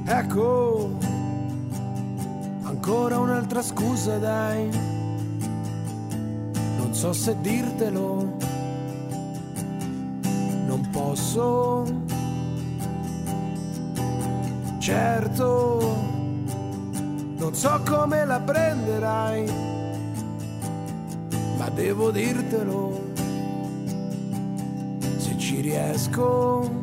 Ecco, ancora un'altra scusa dai, non so se dirtelo, non posso, certo, non so come la prenderai, ma devo dirtelo, se ci riesco.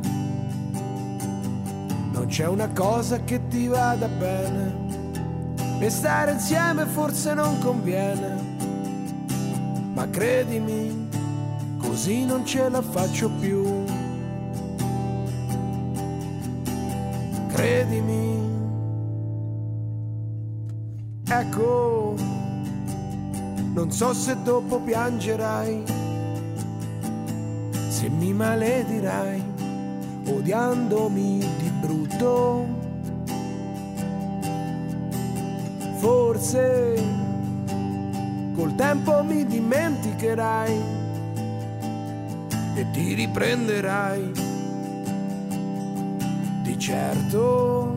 Non c'è una cosa che ti vada bene e stare insieme forse non conviene, ma credimi, così non ce la faccio più. Credimi. Ecco, non so se dopo piangerai, se mi maledirai odiandomi di brutto, forse col tempo mi dimenticherai e ti riprenderai, di certo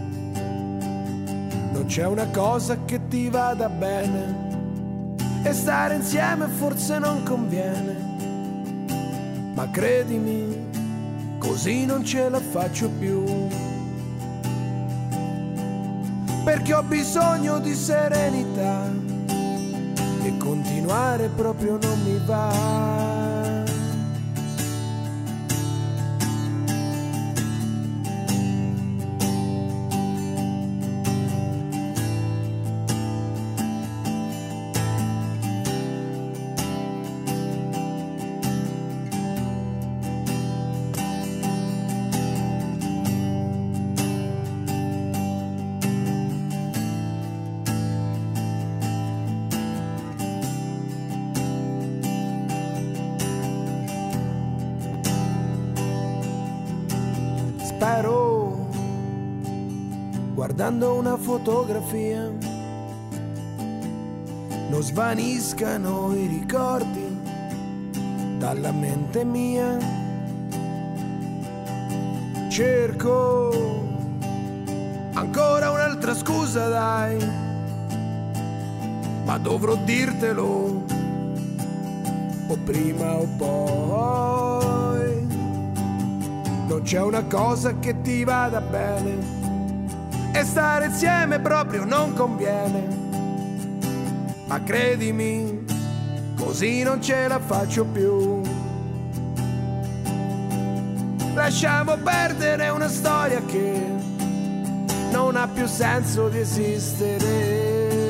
non c'è una cosa che ti vada bene e stare insieme forse non conviene, ma credimi, così non ce la faccio più, perché ho bisogno di serenità e continuare proprio non mi va. Spero, guardando una fotografia, non svaniscano i ricordi dalla mente mia. Cerco ancora un'altra scusa dai, ma dovrò dirtelo o prima o poi. Non c'è una cosa che ti vada bene e stare insieme proprio non conviene, ma credimi, così non ce la faccio più. Lasciamo perdere una storia che non ha più senso di esistere.